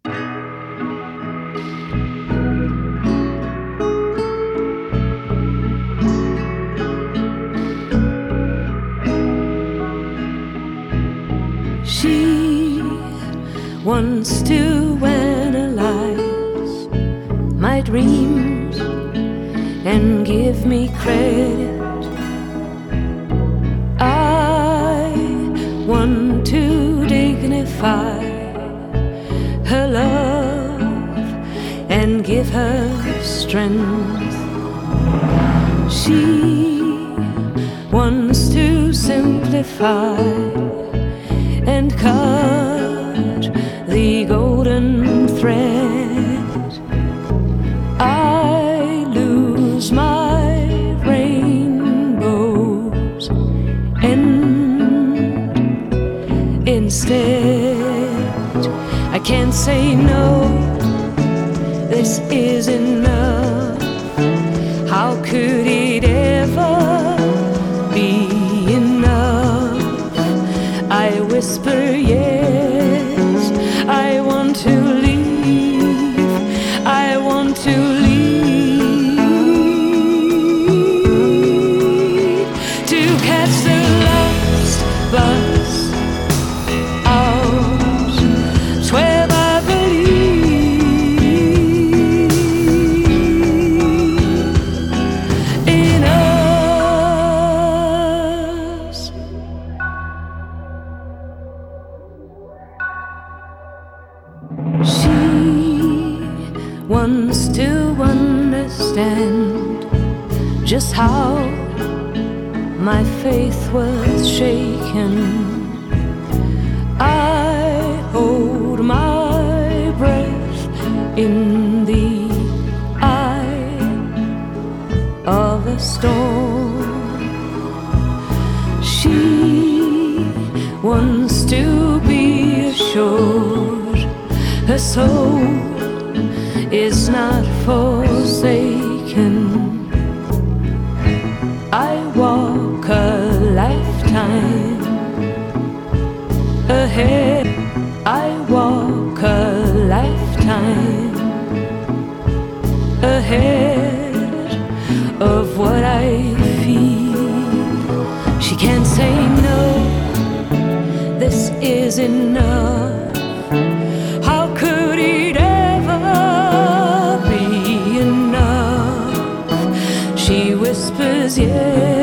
She wants to analyze my dreams and give me credit. I want to dignify her love and give her strength. She wants to simplify and cut the golden thread. I lose my rainbows and instead I can't say no, this is enough. How could it ever be enough? I whisper yes, I want to leave, I want to leave, to catch the last bus out, swear I believe in us. She wants to understand just how my faith was shaken. I hold my breath in the eye of a storm. She wants to be assured her soul is not forsaken. I walk a lifetime ahead. I walk a lifetime ahead of what I feel. She can't say no, this is enough. How could it ever be enough? She whispers yes,